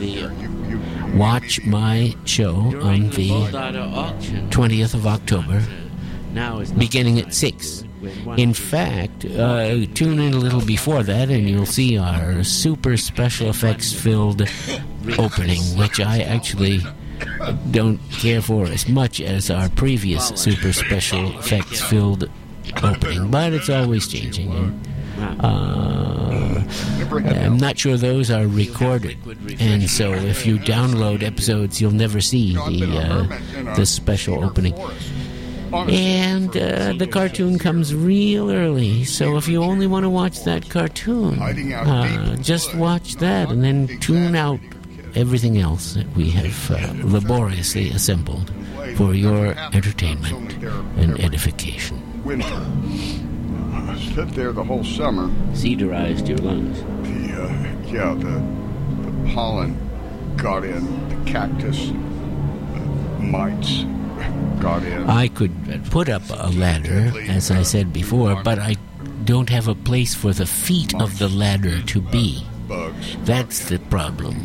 watch my show on the twentieth of October, beginning at six. In fact, uh, tune in a little before that and you'll see our super special effects filled opening, which I actually don't care for as much as our previous super special effects filled opening, but it's always changing. And, uh, I'm not sure those are recorded, and so if you download episodes, you'll never see the uh, the special opening. And uh, the cartoon comes real early, so if you only want to watch that cartoon, uh, just watch that and then tune out everything else that we have uh, laboriously assembled for your entertainment and edification. Winter. Sit there the whole summer. Cedarized your lungs. The, uh, yeah, the, the pollen got in, the cactus uh, mites got in. I could put up a ladder, as I said before, but I don't have a place for the feet of the ladder to be. That's the problem.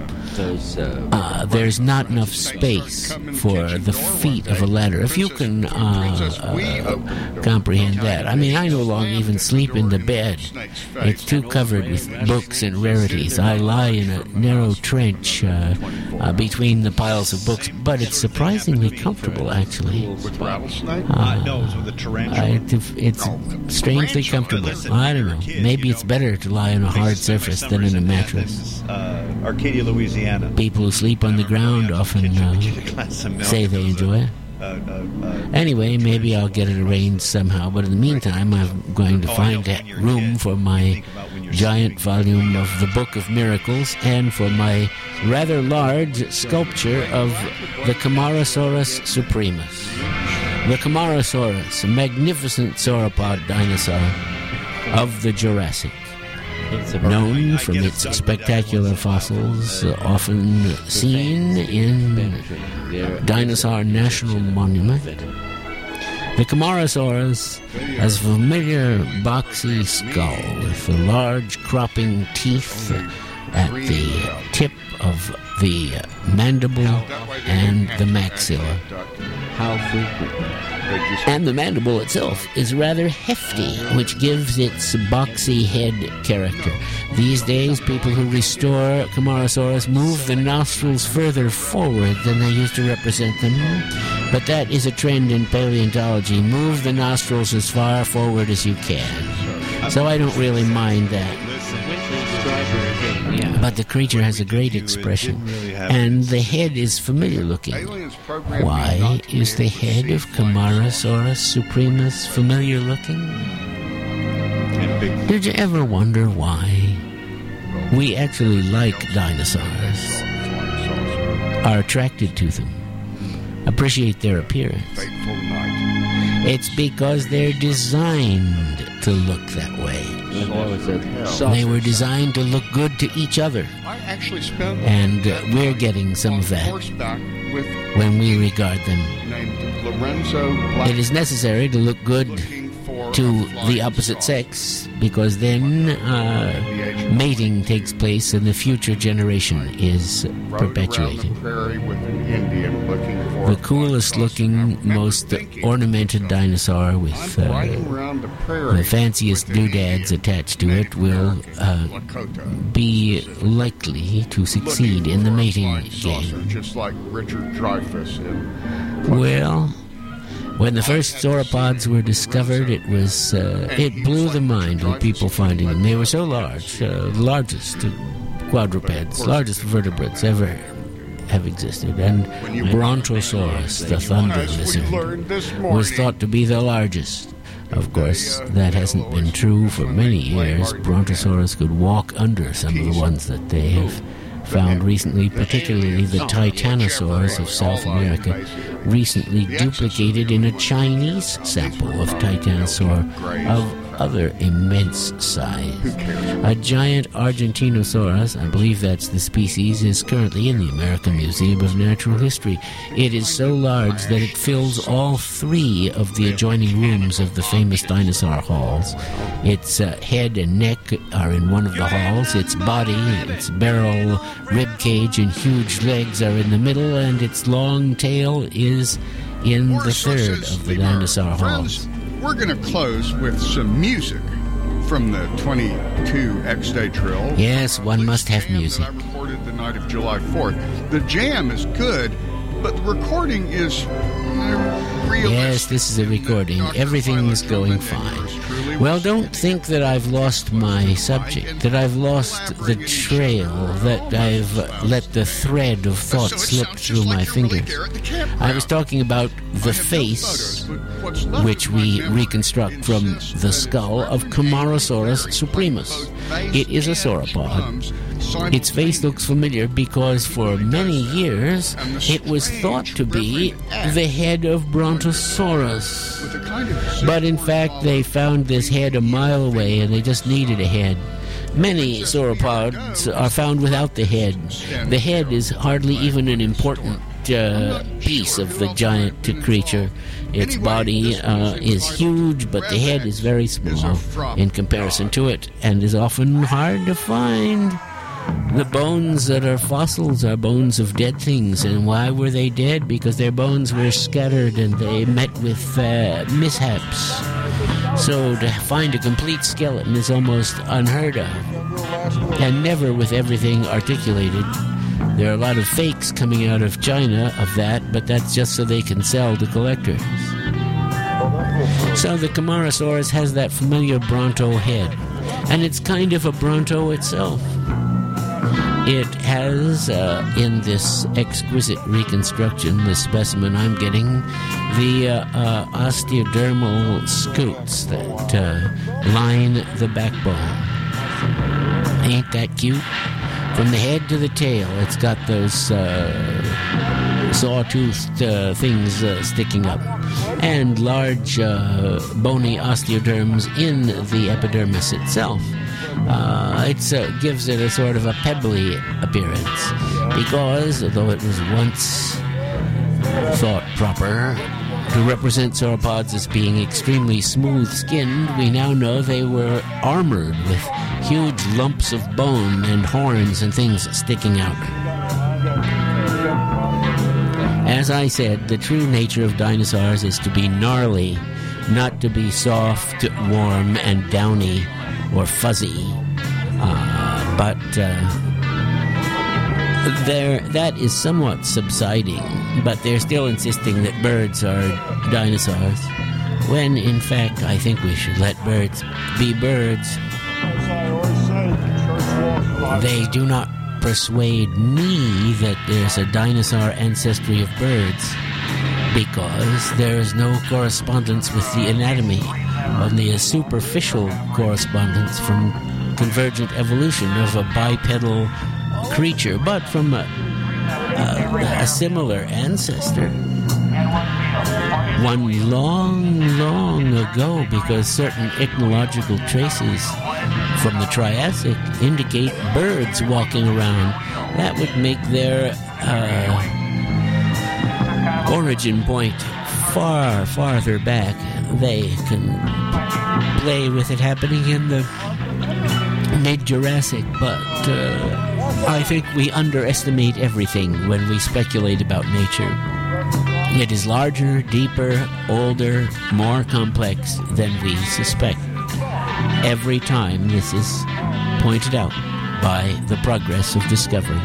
Uh, there's not enough space for the feet of a ladder. If you can uh, uh, comprehend that. I mean, I no longer even sleep in the bed. It's too covered with books and rarities. I lie in a narrow trench uh, uh, between the piles of books, but it's surprisingly comfortable, actually. Uh, no, it was with a tarantula. I, it's strangely comfortable. I don't know. Maybe it's better to lie on a hard surface than in a mattress. Uh, Arcadia, Louisiana. People who sleep on the ground often uh, say they enjoy it. Anyway, maybe I'll get it arranged somehow, but in the meantime, I'm going to find room for my giant volume of the Book of Miracles and for my rather large sculpture of the Camarasaurus supremus. The Camarasaurus, a magnificent sauropod dinosaur of the Jurassic. Known from its spectacular fossils, uh, often seen in Dinosaur National Monument. The Camarasaurus has a familiar boxy skull with the large cropping teeth at the tip of the mandible and the maxilla. How frequently? And the mandible itself is rather hefty, which gives its boxy head character. These days, people who restore Camarasaurus move the nostrils further forward than they used to represent them. But that is a trend in paleontology. Move the nostrils as far forward as you can. So I don't really mind that. But the creature has a great expression, and the head is familiar looking. Why is the head of Camarasaurus supremus familiar looking? Did you ever wonder why we actually like dinosaurs, are attracted to them, appreciate their appearance? It's because they're designed to look that way. They were designed to look good to each other. I actually spent And uh, we're getting some of that with when we regard them. named Lorenzo Black. It is necessary to look good to the opposite sex, because then uh, mating takes place and the future generation is perpetuated. Prairie with an Indian looking for The coolest looking, most ornamented dinosaur with uh, around the prairie the fanciest doodads attached to it will uh, be likely to succeed in the mating game. just like Richard Dreyfuss in Well, when the first sauropods were discovered, it was uh, it blew the mind of people finding them. They were so large, uh, the largest quadrupeds, largest vertebrates ever have existed. And Brontosaurus, the thunder lizard, was thought to be the largest. Of course, that hasn't been true for many years. Brontosaurus could walk under some of the ones that they have found recently, particularly the Titanosaurs of South America, recently duplicated in a Chinese sample of Titanosaur of other immense size. A giant Argentinosaurus, I believe that's the species, is currently in the American Museum of Natural History. It is so large that it fills all three of the adjoining rooms of the famous dinosaur halls. Its uh, head and neck are in one of the halls. Its body, its barrel, rib cage, and huge legs are in the middle, and its long tail is in the third of the dinosaur halls. We're going to close with some music from the twenty-two X-Day Trill. Yes, one must have music. I recorded the night of July fourth. The jam is good, but the recording is uh, realistic. Yes, this is a recording. Everything is going fine. Well, don't think that I've lost my subject, that I've lost the trail, that I've let the thread of thought slip through my fingers. I was talking about the face, which we reconstruct from the skull of Camarasaurus supremus. It is a sauropod. Its face looks familiar because for many years it was thought to be the head of Brontosaurus. But in fact, they found this head a mile away and they just needed a head. Many sauropods are found without the head. The head is hardly even an important uh, piece of the giant creature. Its body uh, is huge, but the head is very small in comparison to it and is often hard to find. The bones that are fossils are bones of dead things. And why were they dead? Because their bones were scattered and they met with uh, mishaps. So to find a complete skeleton is almost unheard of. And never with everything articulated. There are a lot of fakes coming out of China of that, but that's just so they can sell to collectors. So the Camarasaurus has that familiar Bronto head. And it's kind of a Bronto itself. It has, uh, in this exquisite reconstruction, the specimen I'm getting, the uh, uh, osteodermal scutes that uh, line the backbone. Ain't that cute? From the head to the tail, it's got those uh, sawtoothed uh, things uh, sticking up, and large uh, bony osteoderms in the epidermis itself. Uh, it uh, gives it a sort of a pebbly appearance, because although it was once thought proper to represent sauropods as being extremely smooth-skinned, we now know they were armored with huge lumps of bone and horns and things sticking out. As I said, the true nature of dinosaurs is to be gnarly, not to be soft, warm, and downy or fuzzy. Uh, but uh, there, that is somewhat subsiding, but they're still insisting that birds are dinosaurs, when in fact I think we should let birds be birds. They do not persuade me that there's a dinosaur ancestry of birds, because there is no correspondence with the anatomy only a superficial correspondence from convergent evolution of a bipedal creature, but from a, a, a similar ancestor. One long, long ago, because certain ethnological traces from the Triassic indicate birds walking around. That would make their uh, origin point far, farther back. They can play with it happening in the mid-Jurassic, but uh, I think we underestimate everything when we speculate about nature. It is larger, deeper, older, more complex than we suspect. Every time this is pointed out by the progress of discovery.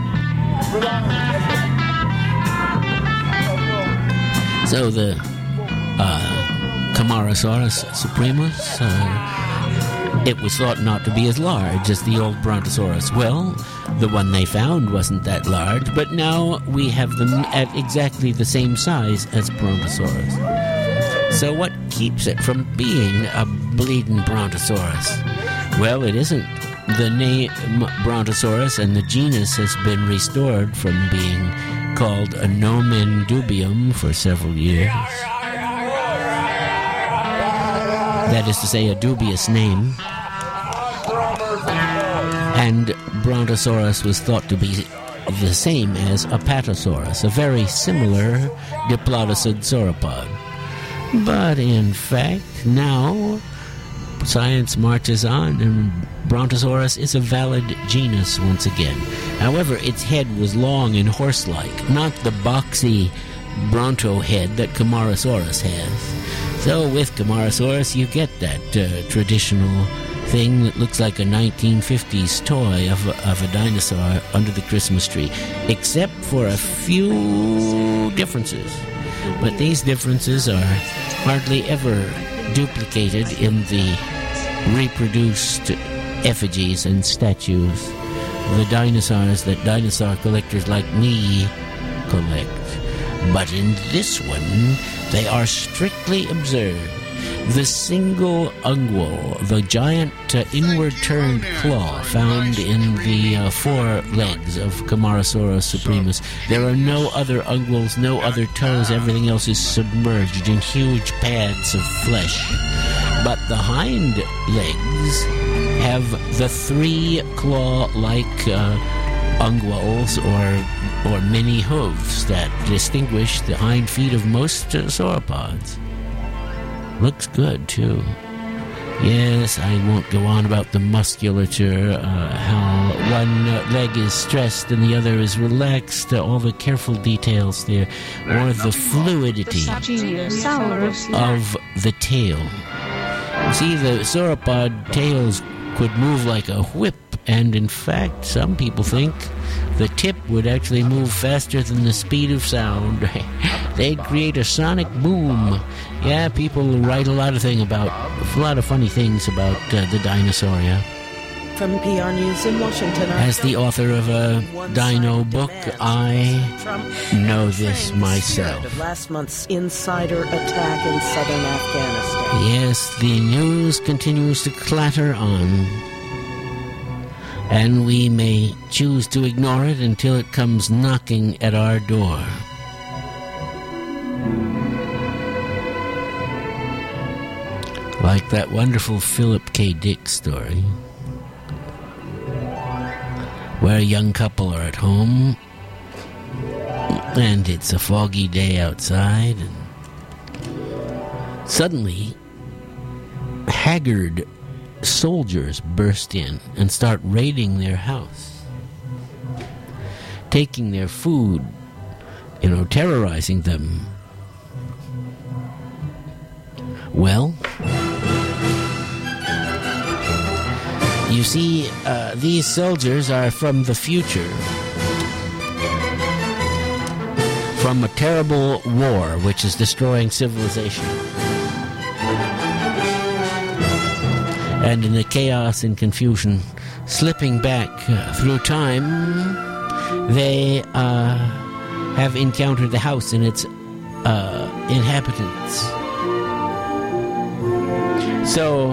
So the uh, Camarasaurus supremus, uh, it was thought not to be as large as the old Brontosaurus. Well, the one they found wasn't that large, but now we have them at exactly the same size as Brontosaurus. So what keeps it from being a bleeding Brontosaurus? Well, it isn't. The name Brontosaurus and the genus has been restored from being called a nomen dubium for several years. That is to say, a dubious name. And Brontosaurus was thought to be the same as Apatosaurus, a very similar diplodocid sauropod. But in fact, now science marches on and Brontosaurus is a valid genus once again. However, its head was long and horse-like, not the boxy Bronto head that Camarasaurus has. So with Camarasaurus, you get that uh, traditional thing that looks like a nineteen fifties toy of a, of a dinosaur under the Christmas tree, except for a few differences. But these differences are hardly ever duplicated in the reproduced effigies and statues, the dinosaurs that dinosaur collectors like me collect. But in this one, they are strictly observed. The single ungual, the giant uh, inward-turned claw found in the uh, four legs of Camarasaurus supremus. There are no other unguals, no other toes. Everything else is submerged in huge pads of flesh. But the hind legs have the three claw-like uh, unguals or or mini hooves that distinguish the hind feet of most uh, sauropods. Looks good, too. Yes, I won't go on about the musculature, uh, how one uh, leg is stressed and the other is relaxed, uh, all the careful details there, or the fluidity of the tail. See, the sauropod tails could move like a whip, and in fact, some people think the tip would actually move faster than the speed of sound. They'd create a sonic boom. Yeah, people write a lot of thing about a lot of funny things about uh, the Dinosauria. From P R News in Washington. As the author of a dino book, I know this myself. Of last month's insider attack in southern Afghanistan. Yes, the news continues to clatter on. And we may choose to ignore it until it comes knocking at our door. Like that wonderful Philip K. Dick story, where a young couple are at home, and it's a foggy day outside, and suddenly, haggard soldiers burst in and start raiding their house, taking their food, you know, terrorizing them. Well, you see, uh, these soldiers are from the future, from a terrible war which is destroying civilization. And in the chaos and confusion, slipping back uh, through time, they uh, have encountered the house and its uh, inhabitants. So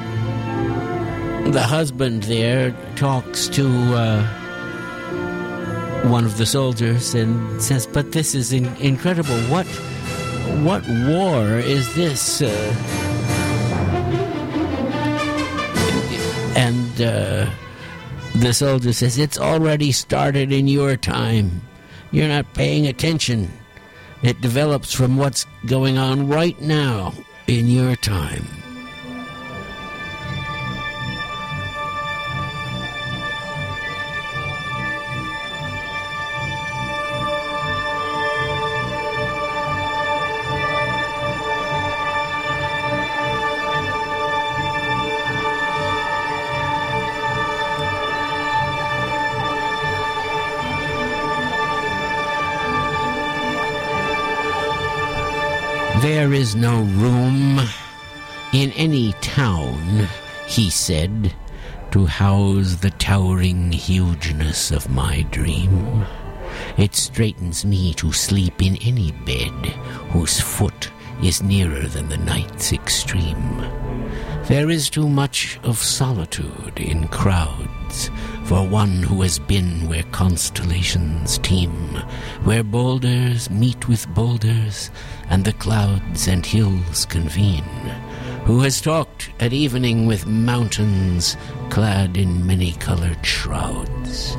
the husband there talks to uh, one of the soldiers and says, "But this is in- incredible. What, what war is this?" Uh, and uh, the soldier says, "It's already started in your time. You're not paying attention. It develops from what's going on right now in your time." "There is no room in any town," he said, "to house the towering hugeness of my dream. It straightens me to sleep in any bed whose foot is nearer than the night's extreme. There is too much of solitude in crowds for one who has been where constellations teem, where boulders meet with boulders and the clouds and hills convene, who has talked at evening with mountains clad in many-colored shrouds.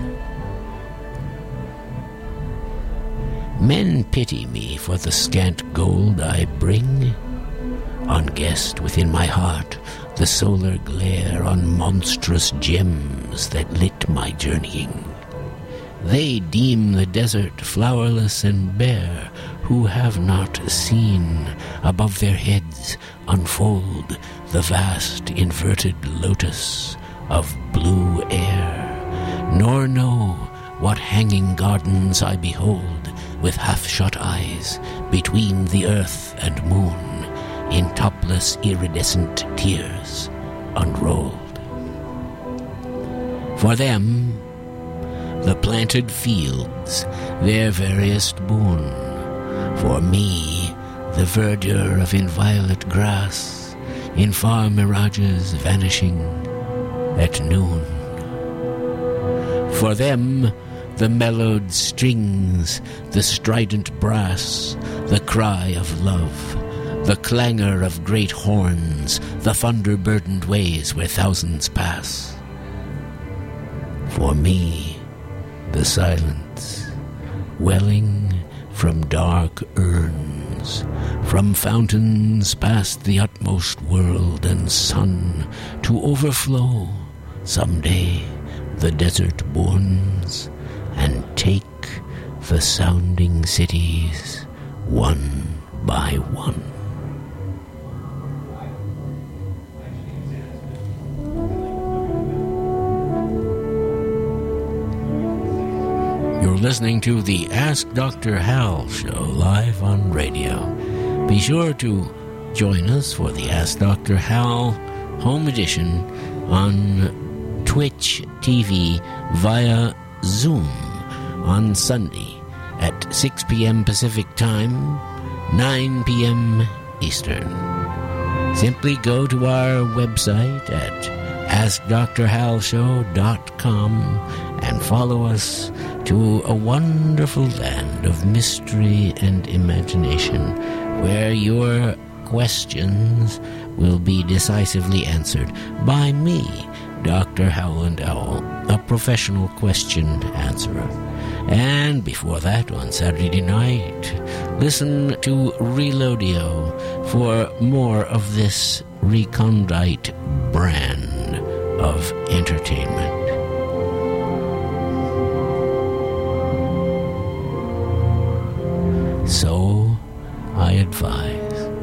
Men pity me for the scant gold I bring, unguessed within my heart the solar glare on monstrous gems that lit my journeying. They deem the desert flowerless and bare, who have not seen above their heads unfold the vast inverted lotus of blue air, nor know what hanging gardens I behold with half-shut eyes between the earth and moon, in topless iridescent tears unrolled. For them, the planted fields, their veriest boon. For me, the verdure of inviolate grass, in far mirages vanishing at noon. For them, the mellowed strings, the strident brass, the cry of love, the clangor of great horns, the thunder-burdened ways where thousands pass. For me, the silence, welling from dark urns, from fountains past the utmost world and sun, to overflow someday the desert bournes, and take the sounding cities one by one. You're listening to the Ask Doctor Hal show live on radio. Be sure to join us for the Ask Doctor Hal home edition on Twitch T V via Zoom on Sunday at six p.m. Pacific Time, nine p.m. Eastern. Simply go to our website at ask dr hal show dot com and follow us to a wonderful land of mystery and imagination where your questions will be decisively answered by me, Doctor Howland Owl, a professional question answerer. And before that, on Saturday night, listen to Reloadio for more of this recondite brand of entertainment. So I advise.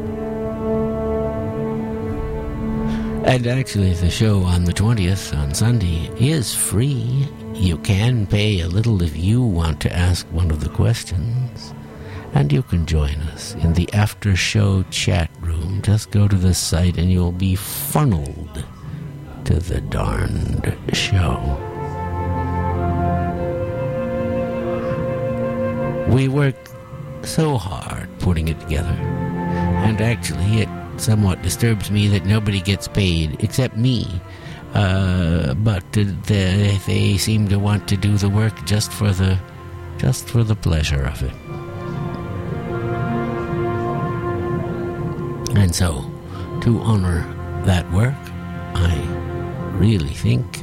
And actually, the show on the twentieth, on Sunday, is free. You can pay a little if you want to ask one of the questions. And you can join us in the after-show chat room. Just go to the site and you'll be funneled to the darned show. We work so hard putting it together. And actually, it somewhat disturbs me that nobody gets paid except me. Uh, but uh, they, they seem to want to do the work just for the, just for the pleasure of it. And so, to honor that work, I really think